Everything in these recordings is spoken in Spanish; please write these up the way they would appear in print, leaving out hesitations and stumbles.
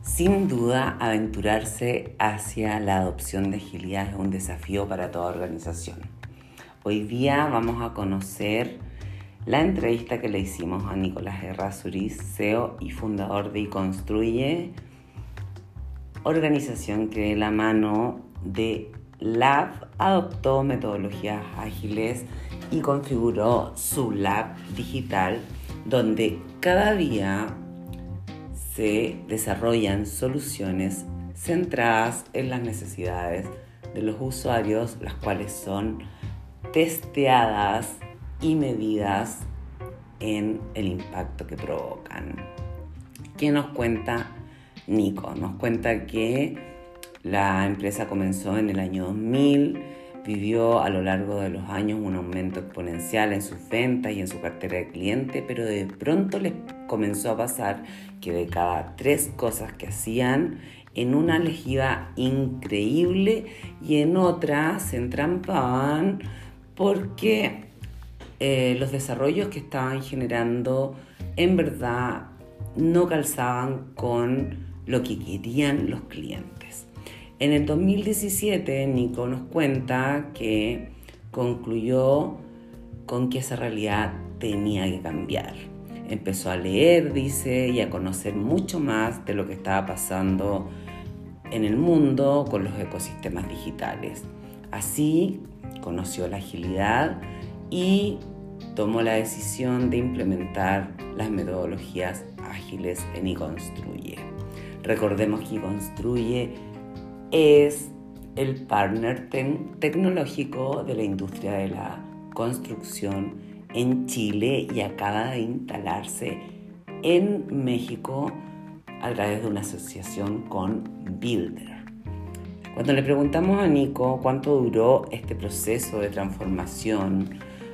Sin duda, aventurarse hacia la adopción de agilidad es un desafío para toda organización. Hoy día vamos a conocer la entrevista que le hicimos a Nicolás Errázuriz, CEO y fundador de iConstruye, organización que de la mano de Lab adoptó metodologías ágiles y configuró su lab digital, donde cada día se desarrollan soluciones centradas en las necesidades de los usuarios, las cuales son testeadas y medidas en el impacto que provocan. ¿Qué nos cuenta Nico? Nos cuenta que la empresa comenzó en el año 2000, vivió a lo largo de los años un aumento exponencial en sus ventas y en su cartera de clientes, pero de pronto les comenzó a pasar que de cada 3 cosas que hacían, en una les iba increíble y en otra se entrampaban porque los desarrollos que estaban generando en verdad no calzaban con lo que querían los clientes. En el 2017, Nico nos cuenta que concluyó con que esa realidad tenía que cambiar. Empezó a leer, dice, y a conocer mucho más de lo que estaba pasando en el mundo con los ecosistemas digitales. Así conoció la agilidad y tomó la decisión de implementar las metodologías ágiles en iConstruye. Recordemos que iConstruye es el partner tecnológico de la industria de la construcción en Chile y acaba de instalarse en México a través de una asociación con Builder. Cuando le preguntamos a Nico cuánto duró este proceso de transformación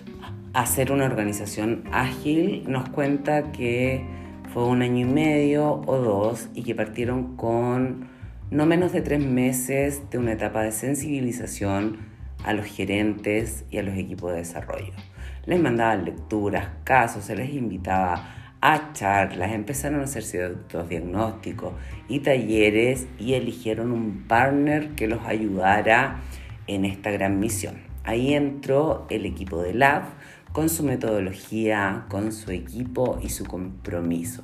a ser una organización ágil, nos cuenta que fue 1 año y medio o 2 y que partieron con no menos de 3 meses de una etapa de sensibilización a los gerentes y a los equipos de desarrollo. Les mandaban lecturas, casos, se les invitaba a charlas, empezaron a hacer ciertos diagnósticos y talleres y eligieron un partner que los ayudara en esta gran misión. Ahí entró el equipo de Lab con su metodología, con su equipo y su compromiso.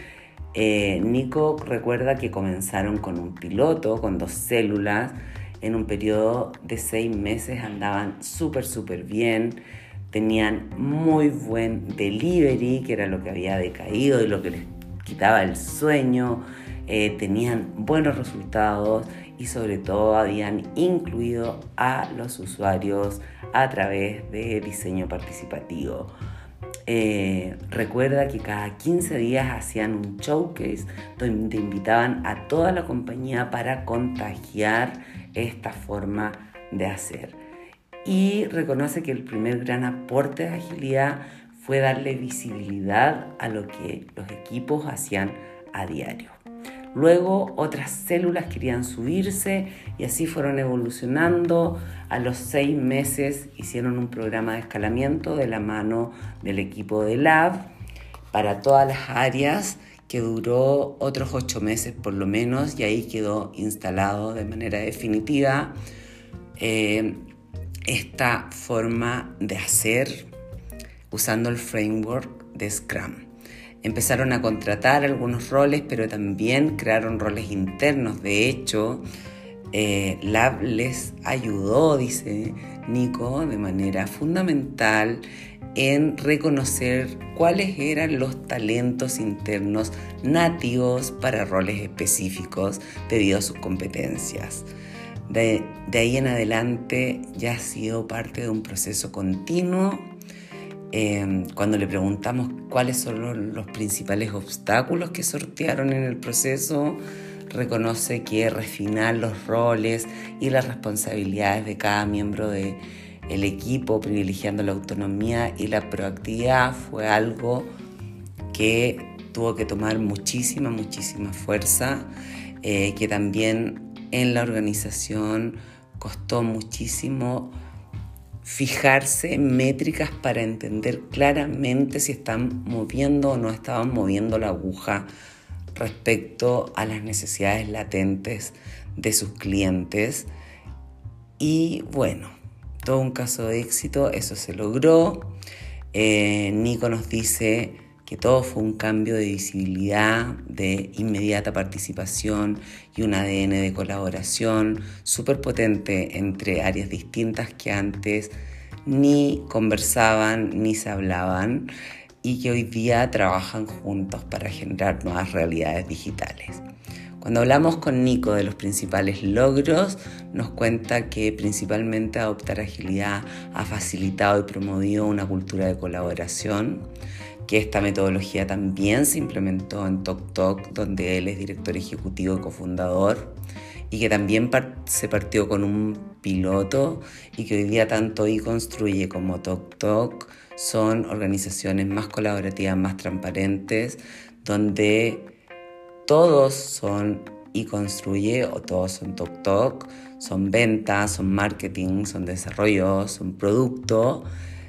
Nico recuerda que comenzaron con un piloto, con 2 células, en un periodo de 6 meses andaban súper bien, tenían muy buen delivery, que era lo que había decaído y lo que les quitaba el sueño, tenían buenos resultados y sobre todo habían incluido a los usuarios a través de diseño participativo. Recuerda que cada 15 días hacían un showcase donde invitaban a toda la compañía para contagiar esta forma de hacer. Y reconoce que el primer gran aporte de agilidad fue darle visibilidad a lo que los equipos hacían a diario. Luego otras células querían subirse y así fueron evolucionando. A los 6 meses hicieron un programa de escalamiento de la mano del equipo de Lab para todas las áreas que duró otros 8 meses por lo menos y ahí quedó instalado de manera definitiva esta forma de hacer usando el framework de Scrum. Empezaron a contratar algunos roles, pero también crearon roles internos. De hecho, Lab les ayudó, dice Nico, de manera fundamental en reconocer cuáles eran los talentos internos nativos para roles específicos debido a sus competencias. De ahí en adelante ya ha sido parte de un proceso continuo. Cuando le preguntamos cuáles son los principales obstáculos que sortearon en el proceso, reconoce que refinar los roles y las responsabilidades de cada miembro del equipo, privilegiando la autonomía y la proactividad, fue algo que tuvo que tomar muchísima fuerza, que también en la organización costó muchísimo fijarse en métricas para entender claramente si están moviendo o no estaban moviendo la aguja respecto a las necesidades latentes de sus clientes. Y bueno, todo un caso de éxito, eso se logró. Nico nos dice que todo fue un cambio de visibilidad, de inmediata participación y un ADN de colaboración súper potente entre áreas distintas que antes ni conversaban ni se hablaban y que hoy día trabajan juntos para generar nuevas realidades digitales. Cuando hablamos con Nico de los principales logros, nos cuenta que principalmente adoptar agilidad ha facilitado y promovido una cultura de colaboración, que esta metodología también se implementó en TokTok, donde él es director ejecutivo y cofundador, y que también se partió con un piloto y que hoy día tanto iConstruye como TokTok son organizaciones más colaborativas, más transparentes, donde todos son iConstruye o todos son TokTok, son ventas, son marketing, son desarrollo, son producto.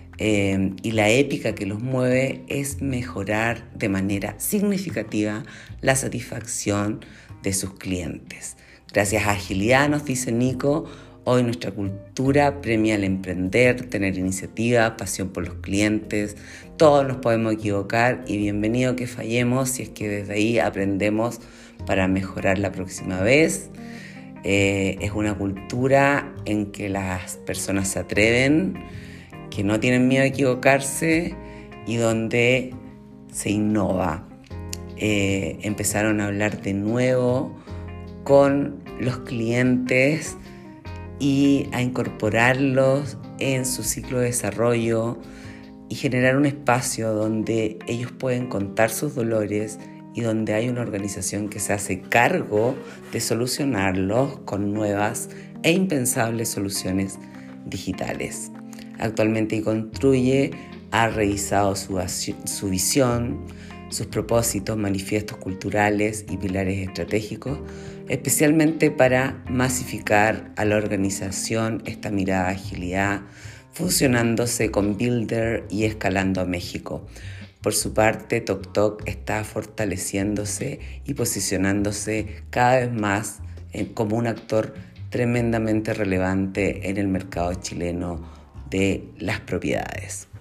Y la épica que los mueve es mejorar de manera significativa la satisfacción de sus clientes. Gracias a agilidad, nos dice Nico, hoy nuestra cultura premia el emprender, tener iniciativa, pasión por los clientes. Todos nos podemos equivocar y bienvenido que fallemos si es que desde ahí aprendemos para mejorar la próxima vez. Es una cultura en que las personas se atreven, que no tienen miedo a equivocarse y donde se innova. Empezaron a hablar de nuevo con los clientes y a incorporarlos en su ciclo de desarrollo y generar un espacio donde ellos pueden contar sus dolores y donde hay una organización que se hace cargo de solucionarlos con nuevas e impensables soluciones digitales. Actualmente iConstruye ha revisado su visión, sus propósitos, manifiestos culturales y pilares estratégicos, especialmente para masificar a la organización esta mirada de agilidad, fusionándose con Builder y escalando a México. Por su parte, TokTok está fortaleciéndose y posicionándose cada vez más como un actor tremendamente relevante en el mercado chileno de las propiedades.